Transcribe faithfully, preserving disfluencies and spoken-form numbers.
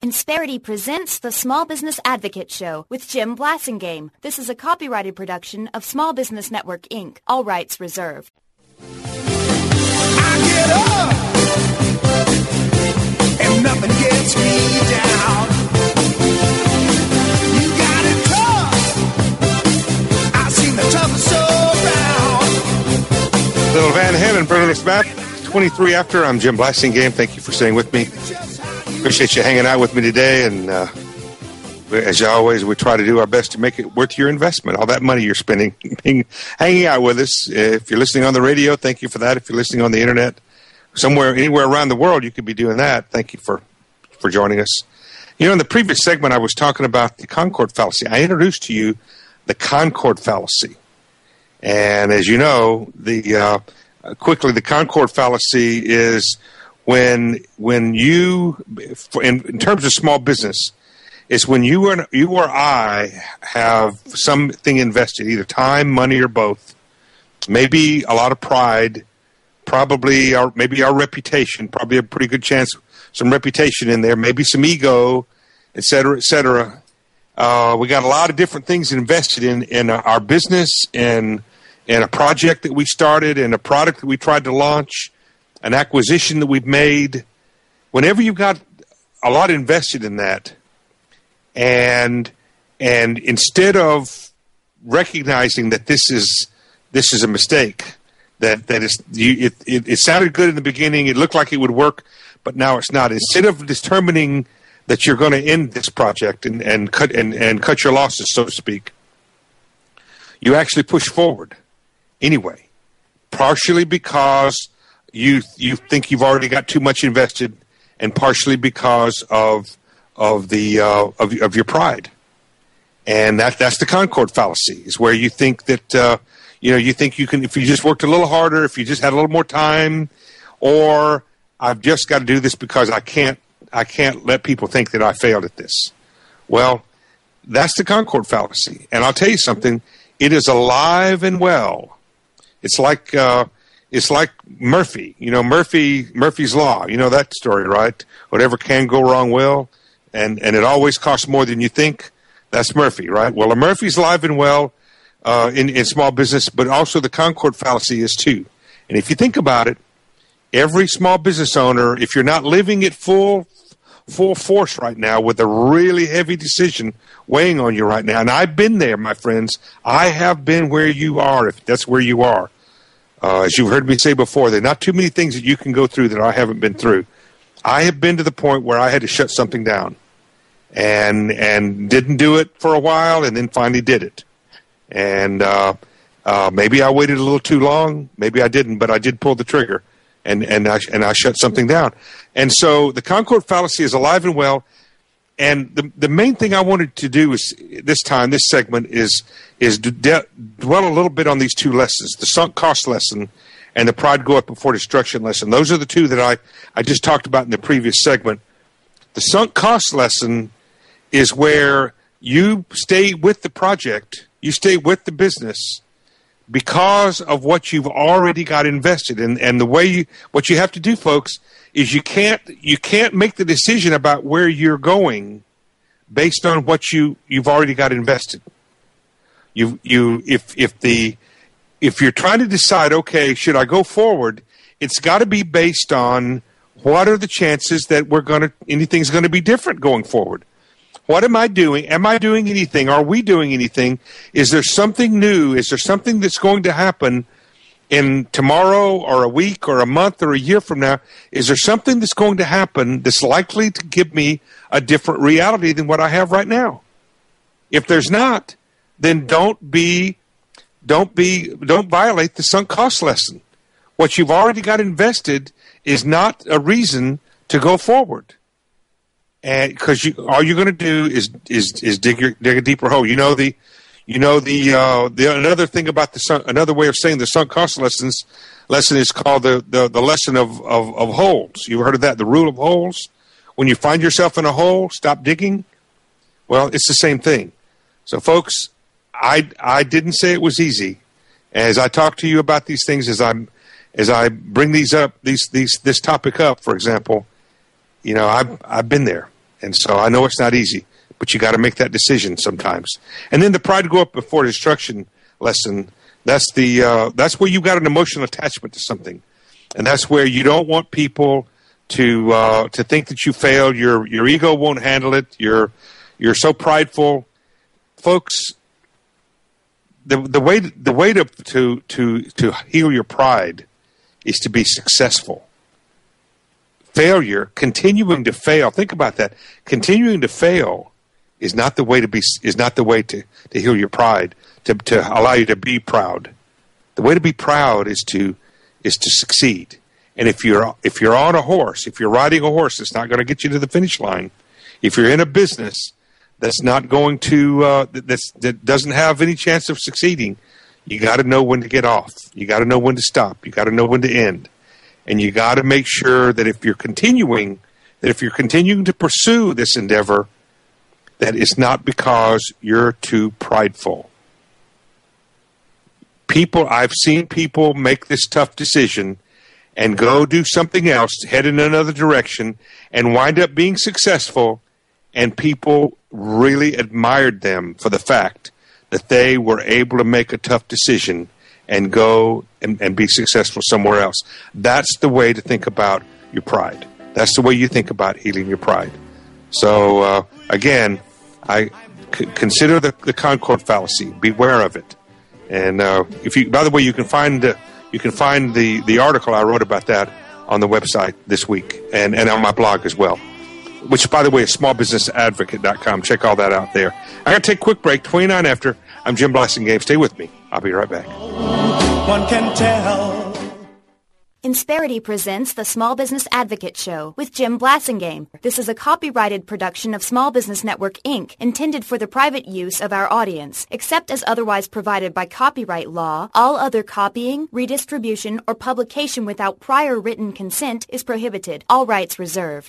Insperity presents the Small Business Advocate Show with Jim Blasingame. This is a copyrighted production of Small Business Network, Incorporated. All rights reserved. I get up, and nothing gets me down. You got it tough. I've seen the toughest around. Little Van Halen, Bruno Smith, twenty-three after. I'm Jim Blasingame. Thank you for staying with me. Appreciate you hanging out with me today, and uh, as always, we try to do our best to make it worth your investment. All that money you're spending being, hanging out with us. If you're listening on the radio, thank you for that. If you're listening on the internet, somewhere, anywhere around the world, you could be doing that. Thank you for, for joining us. You know, in the previous segment, I was talking about the Concord fallacy. I introduced to you the Concord fallacy, and as you know, the uh, quickly the Concord fallacy is when when you, in, in terms of small business, is when you or you or I have something invested, either time, money, or both. Maybe a lot of pride, probably our maybe our reputation, probably a pretty good chance some reputation in there, maybe some ego, et cetera, et cetera. Uh, we got a lot of different things invested in in our business, in in a project that we started, in a product that we tried to launch, an acquisition that we've made. Whenever you've got a lot invested in that, and and instead of recognizing that this is this is a mistake, that that is you, it, it it sounded good in the beginning, it looked like it would work, but now it's not. Instead of determining that you're going to end this project and, and cut and, and cut your losses, so to speak, you actually push forward anyway, partially because you you think you've already got too much invested, and partially because of of the uh, of of your pride, and that that's the Concord fallacy. Is where you think that uh, you know you think you can, if you just worked a little harder, if you just had a little more time, or I've just got to do this because I can't I can't let people think that I failed at this. Well, that's the Concord fallacy, and I'll tell you something. It is alive and well. It's like uh, it's like Murphy. You know, Murphy Murphy's Law. You know that story, right? Whatever can go wrong will, and, and it always costs more than you think. That's Murphy, right? Well, Murphy's alive and well uh, in, in small business, but also the Concord fallacy is too. And if you think about it, every small business owner, if you're not living at full full force right now with a really heavy decision weighing on you right now, and I've been there, my friends. I have been where you are, if that's where you are. Uh, as you've heard me say before, there are not too many things that you can go through that I haven't been through. I have been to the point where I had to shut something down, and and didn't do it for a while, and then finally did it. And uh, uh, maybe I waited a little too long. Maybe I didn't, but I did pull the trigger, and and I and I shut something down. And so the Concord fallacy is alive and well. And the the main thing I wanted to do is this time, this segment is is to de- dwell a little bit on these two lessons: the sunk cost lesson and the pride goeth before destruction lesson. Those are the two that I, I just talked about in the previous segment. The sunk cost lesson is where you stay with the project, you stay with the business because of what you've already got invested in. And the way you, what you have to do, folks, is you can't you can't make the decision about where you're going based on what you, you've already got invested. You you if if the if you're trying to decide, okay, should I go forward, it's got to be based on what are the chances that we're going to anything's going to be different going forward. What am I doing? Am I doing anything? Are we doing anything? Is there something new? Is there something that's going to happen in tomorrow or a week or a month or a year from now? Is there something that's going to happen that's likely to give me a different reality than what I have right now? If there's not, then don't be, don't be, don't violate the sunk cost lesson. What you've already got invested is not a reason to go forward. And because you, all you're going to do is is is dig your, dig a deeper hole. You know the, you know the uh, the another thing about the sunk, another way of saying the sunk cost lessons lesson is called the the, the lesson of, of of holes. You heard of that? The rule of holes. When you find yourself in a hole, stop digging. Well, it's the same thing. So, folks, I I didn't say it was easy. As I talk to you about these things, as I'm as I bring these up, these these this topic up, for example. You know, I've I've been there. And so I know it's not easy, but you got to make that decision sometimes. And then the pride to go up before destruction lesson, that's the uh, that's where you got an emotional attachment to something. And that's where you don't want people to uh, to think that you failed. Your your ego won't handle it. You're you're so prideful. Folks, the the way the way to to to to heal your pride is to be successful. Failure, continuing to fail. Think about that. Continuing to fail is not the way to be. Is not the way to, to heal your pride. To to allow you to be proud. The way to be proud is to is to succeed. And if you're if you're on a horse, if you're riding a horse, it's not going to get you to the finish line. If you're in a business that's not going to uh, that's, that doesn't have any chance of succeeding, you got to know when to get off. You got to know when to stop. You got to know when to end. And you got to make sure that if you're continuing, that if you're continuing to pursue this endeavor, that it's not because you're too prideful. People, I've seen people make this tough decision and go do something else, head in another direction, and wind up being successful, and people really admired them for the fact that they were able to make a tough decision and go and, and be successful somewhere else. That's the way to think about your pride. That's the way you think about healing your pride. So, uh, again, I c- consider the, the Concord fallacy. Beware of it. And uh, if you, by the way, you can find uh, you can find the, the article I wrote about that on the website this week and, and on my blog as well, which, by the way, is small business advocate dot com. Check all that out there. I got to take a quick break. twenty-nine after. I'm Jim Blasingame. Stay with me. I'll be right back. One can tell. Insperity presents the Small Business Advocate Show with Jim Blasingame. This is a copyrighted production of Small Business Network, Incorporated, intended for the private use of our audience. Except as otherwise provided by copyright law, all other copying, redistribution, or publication without prior written consent is prohibited. All rights reserved.